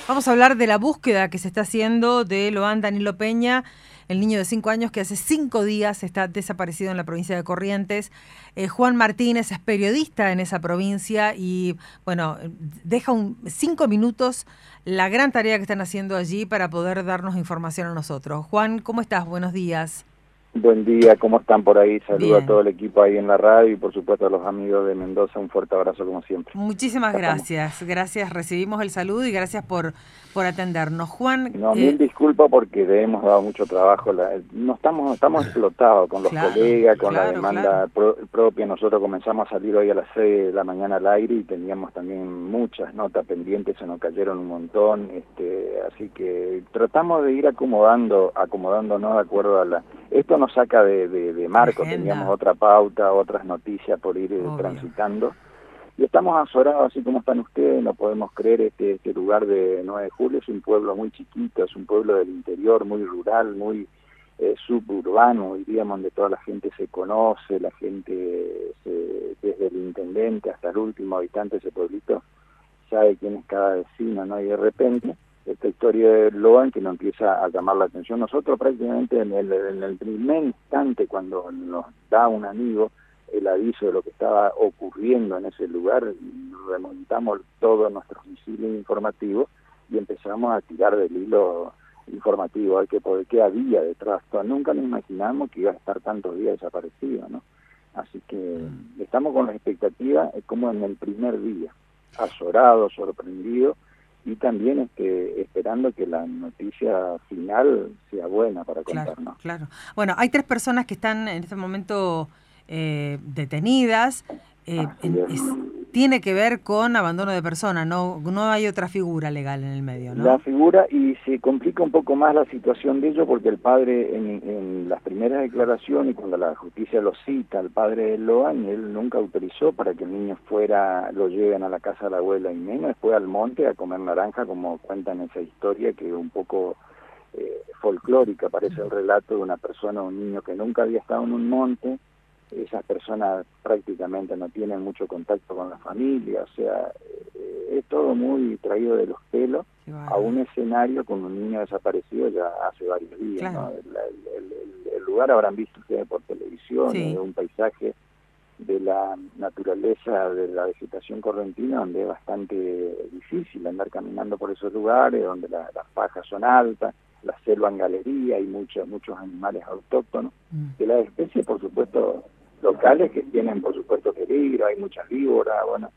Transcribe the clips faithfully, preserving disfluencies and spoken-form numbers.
Vamos a hablar de la búsqueda que se está haciendo de Loan Danilo Peña, el niño de cinco años que hace cinco días está desaparecido en la provincia de Corrientes. Eh, Juan Martínez es periodista en esa provincia y, bueno, deja un, cinco minutos la gran tarea que están haciendo allí para poder darnos información a nosotros. Juan, ¿cómo estás? Buenos días. Buen día, ¿cómo están por ahí? Saludo Bien. a todo el equipo ahí en la radio y por supuesto a los amigos de Mendoza, un fuerte abrazo como siempre. Muchísimas Acá gracias, estamos. gracias, recibimos el saludo y gracias por, por atendernos. Juan... No, Eh, mil disculpas porque le hemos dado mucho trabajo, la, no estamos estamos explotados con los claro, colegas, con claro, la demanda claro. pro, propia. Nosotros comenzamos a salir hoy a las seis de la mañana al aire y teníamos también muchas notas pendientes, se nos cayeron un montón, este, así que tratamos de ir acomodando, acomodándonos de acuerdo a la... Esto nos saca de, de, de marco, Agenda. teníamos otra pauta, otras noticias por ir Obvio. transitando. Y estamos azorados, así como están ustedes, no podemos creer, este, este lugar de nueve de julio es un pueblo muy chiquito, es un pueblo del interior, muy rural, muy eh, suburbano, diríamos, donde toda la gente se conoce, la gente, se, desde el intendente hasta el último habitante de ese pueblito, sabe quién es cada vecino, ¿no? Y de repente, esta historia de Loan que nos empieza a llamar la atención. Nosotros prácticamente en el, en el primer instante, cuando nos da un amigo el aviso de lo que estaba ocurriendo en ese lugar, remontamos todos nuestros misiles informativos y empezamos a tirar del hilo informativo, a ver qué, qué había detrás. Nunca nos imaginamos que iba a estar tantos días desaparecido, ¿no? Así que estamos con la expectativa, como en el primer día, azorado, sorprendido, y también este, esperando que la noticia final sea buena para contarnos. Claro, claro. Bueno, hay tres personas que están en este momento eh, detenidas. Eh, en, es, tiene que ver con abandono de persona, no no hay otra figura legal en el medio, ¿no? La figura, y se complica un poco más la situación de ellos porque el padre en, en las primeras declaraciones, y cuando la justicia lo cita, el padre de Loan, él nunca autorizó para que el niño fuera, lo lleven a la casa de la abuela, y menos después al monte a comer naranja, como cuentan esa historia que un poco eh, folclórica, parece el relato de una persona, un niño que nunca había estado en un monte. Esas personas prácticamente no tienen mucho contacto con la familia, o sea, eh, es todo muy traído de los pelos a un escenario con un niño desaparecido ya hace varios días, claro. ¿no? El, el, el, el lugar habrán visto ustedes por televisión, sí. Es un paisaje de la naturaleza, de la vegetación correntina, donde es bastante difícil andar caminando por esos lugares, donde la, las pajas son altas, la selva en galería, hay muchos muchos animales autóctonos, mm. de las especies, por supuesto, locales que tienen, por supuesto, peligro, hay muchas víboras, bueno,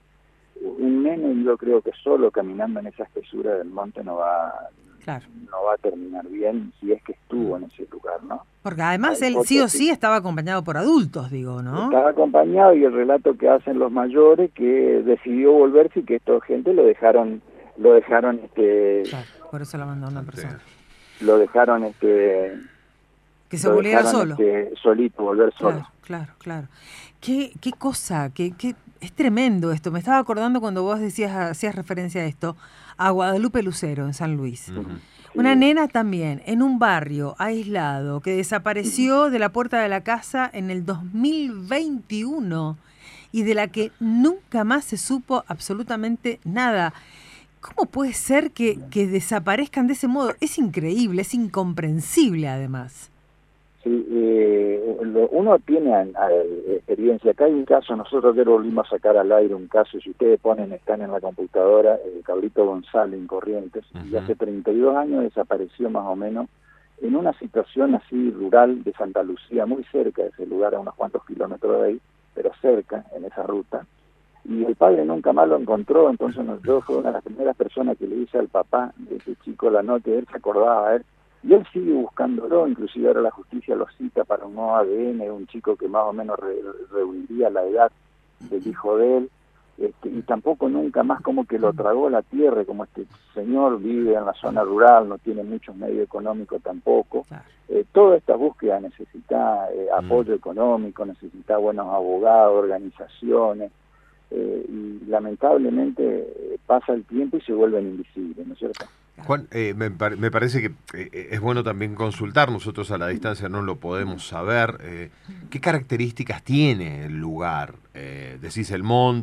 un nene yo creo que solo caminando en esa espesura del monte no va, claro. no va a terminar bien si es que estuvo en ese lugar, ¿no? Porque además hay él sí o sí estaba acompañado por adultos, digo, ¿no? Estaba acompañado, y el relato que hacen los mayores que decidió volverse y que esta gente lo dejaron, lo dejaron, este, claro, por eso lo abandonó una persona. Lo dejaron, este, que se volviera solo, este, solito, volver solo. Claro, claro, claro. Qué, qué cosa, qué, qué, es tremendo esto. Me estaba acordando cuando vos decías, hacías referencia a esto, a Guadalupe Lucero en San Luis. Uh-huh. Sí. Una nena también, en un barrio aislado, que desapareció uh-huh. de la puerta de la casa en el dos mil veintiuno y de la que nunca más se supo absolutamente nada. ¿Cómo puede ser que, que desaparezcan de ese modo? Es increíble, es incomprensible además. Sí, eh, lo, uno tiene a, a, experiencia. Acá hay un caso, nosotros ayer volvimos a sacar al aire un caso, si ustedes ponen, están en la computadora, el Cabrito González en Corrientes, uh-huh. y hace treinta y dos años desapareció más o menos en una situación así rural de Santa Lucía, muy cerca de ese lugar, a unos cuantos kilómetros de ahí, pero cerca, en esa ruta, y el padre nunca más lo encontró. Entonces yo fue una de las primeras personas que le hice al papá de ese chico la nota, y él se acordaba a él, y él sigue buscándolo, inclusive ahora la justicia lo cita para un nuevo A D N, un chico que más o menos re, reuniría la edad del hijo de él, este, y tampoco nunca más como que lo tragó la tierra, como este señor vive en la zona rural, no tiene muchos medios económicos tampoco. Eh, toda esta búsqueda necesita eh, apoyo económico, necesita buenos abogados, organizaciones, eh, y lamentablemente eh, pasa el tiempo y se vuelven invisibles, ¿no es cierto? Juan, eh, me, me parece que eh, es bueno también consultar, nosotros a la distancia no lo podemos saber, eh, ¿qué características tiene el lugar? Eh, decís el monte,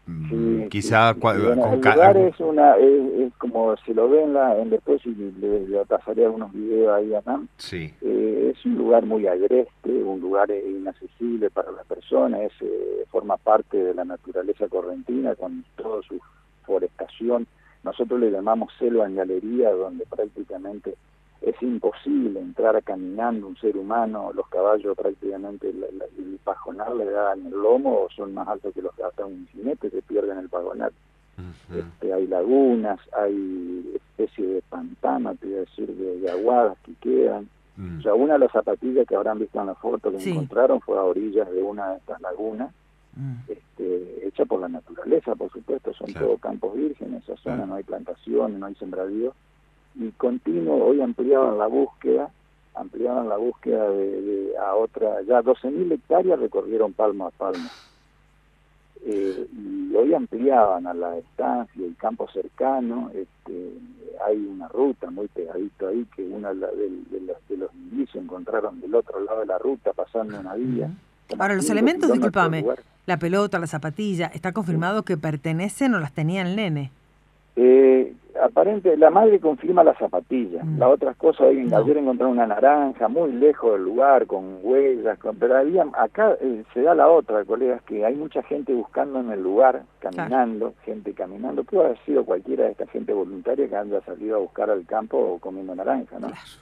Sí, quizá sí, cua- sí. Bueno, con el ca- lugar algún- es una, es, es como se lo ve en la, en después y le, le pasaré algunos videos ahí a Nam. sí. Eh, es un lugar muy agreste, un lugar eh, inaccesible para las personas, es, eh, forma parte de la naturaleza correntina con toda su forestación. Nosotros le llamamos selva en galería, donde prácticamente es imposible entrar caminando un ser humano. Los caballos prácticamente la, la, el pajonal le da en el lomo, o son más altos que los hasta un jinete, se pierden el pajonal. Uh-huh. Este, hay lagunas, hay especies de pantano, te voy a decir, de, de aguadas que quedan. Uh-huh. O sea, una de las zapatillas que habrán visto en la foto que sí. encontraron fue a orillas de una de estas lagunas, uh-huh. este, hecha por la naturaleza, por supuesto, son claro. todos campos vírgenes, esa zona, uh-huh. no hay plantaciones, no hay sembradíos. Y continuo, hoy ampliaban la búsqueda, ampliaban la búsqueda de, de a otra, ya doce mil hectáreas recorrieron palmo a palmo. Eh, y hoy ampliaban a la estancia, el campo cercano, este, hay una ruta muy pegadito ahí, que una de, de, de, los, de los indicios encontraron del otro lado de la ruta, pasando una vía. Uh-huh. Ahora, los elementos, discúlpame, la pelota, la zapatilla, ¿está confirmado sí. que pertenecen o las tenía el nene? Eh, aparente, la madre confirma la zapatilla, mm. las otras cosas, hoy no. ayer encontraron una naranja muy lejos del lugar, con huellas, con, pero había, acá eh, se da la otra, colegas, que hay mucha gente buscando en el lugar, caminando, claro. gente caminando, puede haber sido cualquiera de esta gente voluntaria que haya salido a buscar al campo comiendo naranja, ¿no? Claro.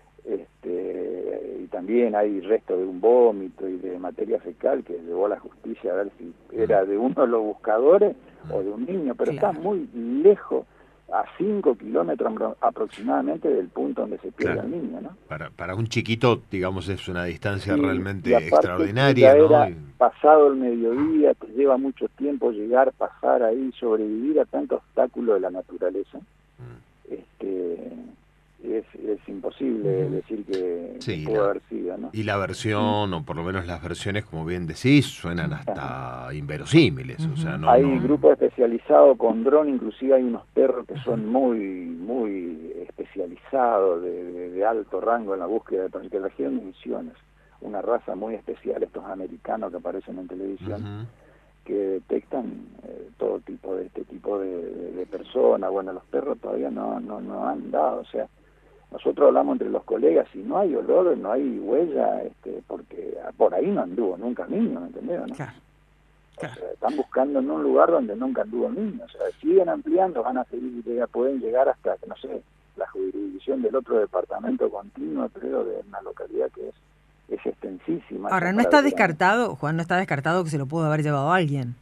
Este, y también hay restos de un vómito y de materia fecal que llevó a la justicia a ver si era de uno de los buscadores o de un niño, pero claro. está muy lejos, a cinco kilómetros aproximadamente del punto donde se pierde claro. el niño, ¿no? Para, para un chiquito, digamos, es una distancia sí, realmente y extraordinaria, ¿no? Era pasado el mediodía, te lleva mucho tiempo llegar, pasar ahí, sobrevivir a tanto obstáculo de la naturaleza. Mm. Este... Es, es imposible uh-huh. decir que, sí, que pudo la, haber sido, ¿no? Y la versión, uh-huh. o por lo menos las versiones, como bien decís, suenan hasta uh-huh. inverosímiles. Uh-huh. O sea, no, hay no... grupos especializados con dron, inclusive hay unos perros que son muy muy especializados, de, de, de alto rango en la búsqueda de porque la región de Misiones, una raza muy especial, estos americanos que aparecen en televisión, uh-huh. que detectan eh, todo tipo de este tipo de, de, de personas. Bueno, los perros todavía no, no, no han dado, o sea, nosotros hablamos entre los colegas, si no hay olor, no hay huella, este, porque por ahí no anduvo nunca niño, ¿me entendés? ¿No? Claro. Claro. O sea, están buscando en un lugar donde nunca anduvo niño, o sea, siguen ampliando, van a seguir, pueden llegar hasta, no sé, la jurisdicción del otro departamento continuo, creo, de una localidad que es, es extensísima. Ahora, ¿no está descartado, Juan, no está descartado que se lo pudo haber llevado a alguien?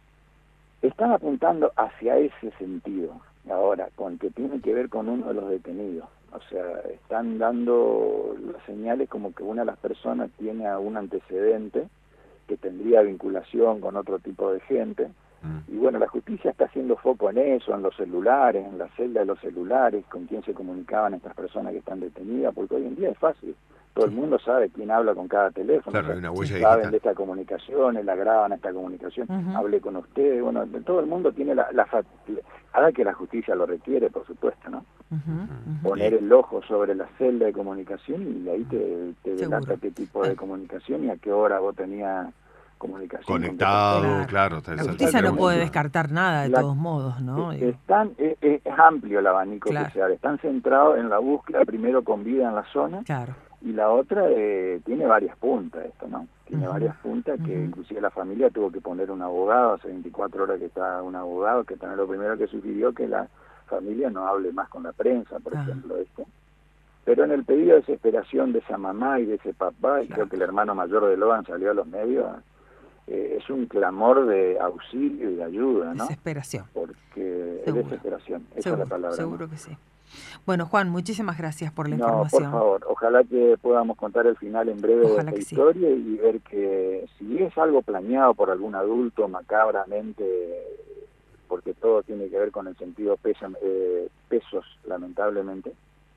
Están apuntando hacia ese sentido, ahora, con que tiene que ver con uno de los detenidos. O sea, están dando las señales como que una de las personas tiene algún antecedente que tendría vinculación con otro tipo de gente. Mm. Y bueno, la justicia está haciendo foco en eso, en los celulares, en la celda de los celulares, con quién se comunicaban estas personas que están detenidas, porque hoy en día es fácil. Todo el mundo sabe quién habla con cada teléfono. Claro, hay una huella saben digital. de esta comunicación, la graban esta comunicación, uh-huh. hablé con ustedes, bueno, todo el mundo tiene la, la ahora que la justicia lo requiere, por supuesto, ¿no? Uh-huh. Uh-huh. Poner el ojo sobre la celda de comunicación y ahí te, te delata qué tipo de comunicación y a qué hora vos tenías comunicación. Conectado, con claro. claro. La justicia no puede descartar nada de la, todos modos, ¿no? Están, es, es amplio el abanico claro. que se abre, están centrados en la búsqueda, primero con vida en la zona. Claro. Y la otra eh, tiene varias puntas esto, ¿no? Tiene uh-huh. varias puntas que uh-huh. inclusive la familia tuvo que poner un abogado, hace veinticuatro horas que está un abogado, que también lo primero que sugirió que la familia no hable más con la prensa, por uh-huh. ejemplo, esto. Pero en el pedido de desesperación de esa mamá y de ese papá, y claro. creo que el hermano mayor de Logan salió a los medios, eh, es un clamor de auxilio y de ayuda, ¿no? Desesperación. Porque es desesperación, esa seguro, es la palabra. Seguro ¿no? que sí. Bueno, Juan, muchísimas gracias por la no, información. No, por favor, ojalá que podamos contar el final en breve ojalá de esta historia sí. y ver que si es algo planeado por algún adulto macabramente, porque todo tiene que ver con el sentido peso, eh, pesos, lamentablemente,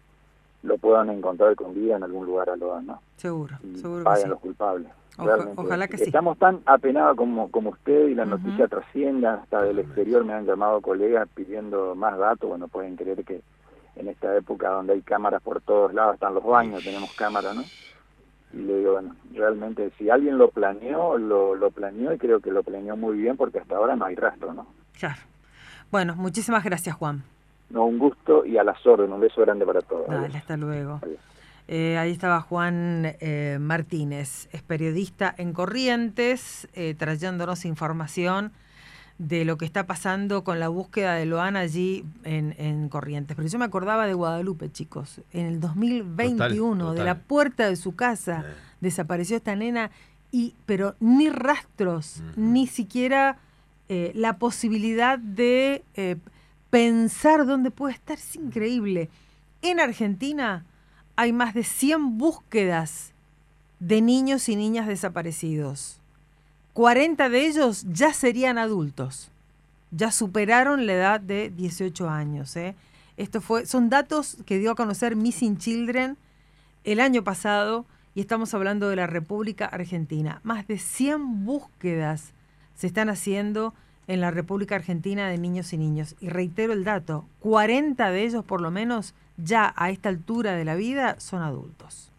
lo puedan encontrar con vida en algún lugar a lo ¿no? Seguro, y seguro paguen que sí. los culpables. Oja, ojalá que sí. Estamos tan apenados como, como usted y la uh-huh. noticia trascienda, hasta del exterior me han llamado colegas pidiendo más datos, bueno, pueden creer que en esta época donde hay cámaras por todos lados, están los baños, tenemos cámaras, ¿no? Y le digo, bueno, realmente si alguien lo planeó, lo, lo planeó y creo que lo planeó muy bien porque hasta ahora no hay rastro, ¿no? Claro. Bueno, muchísimas gracias, Juan. No, un gusto y a las órdenes, un beso grande para todos. Dale, Adiós. hasta luego. Adiós. Eh, ahí estaba Juan eh, Martínez, es periodista en Corrientes, eh, trayéndonos información de lo que está pasando con la búsqueda de Loana allí en, en Corrientes. Pero yo me acordaba de Guadalupe, chicos. En el dos mil veintiuno, total, total. De la puerta de su casa, eh. desapareció esta nena, y pero ni rastros, uh-huh. ni siquiera eh, la posibilidad de eh, pensar dónde puede estar. Es increíble. En Argentina hay más de cien búsquedas de niños y niñas desaparecidos. cuarenta de ellos ya serían adultos, ya superaron la edad de dieciocho años. ¿eh? Esto fue, son datos que dio a conocer Missing Children el año pasado, y estamos hablando de la República Argentina. Más de cien búsquedas se están haciendo en la República Argentina de niños y niños. Y reitero el dato, cuarenta de ellos por lo menos ya a esta altura de la vida son adultos.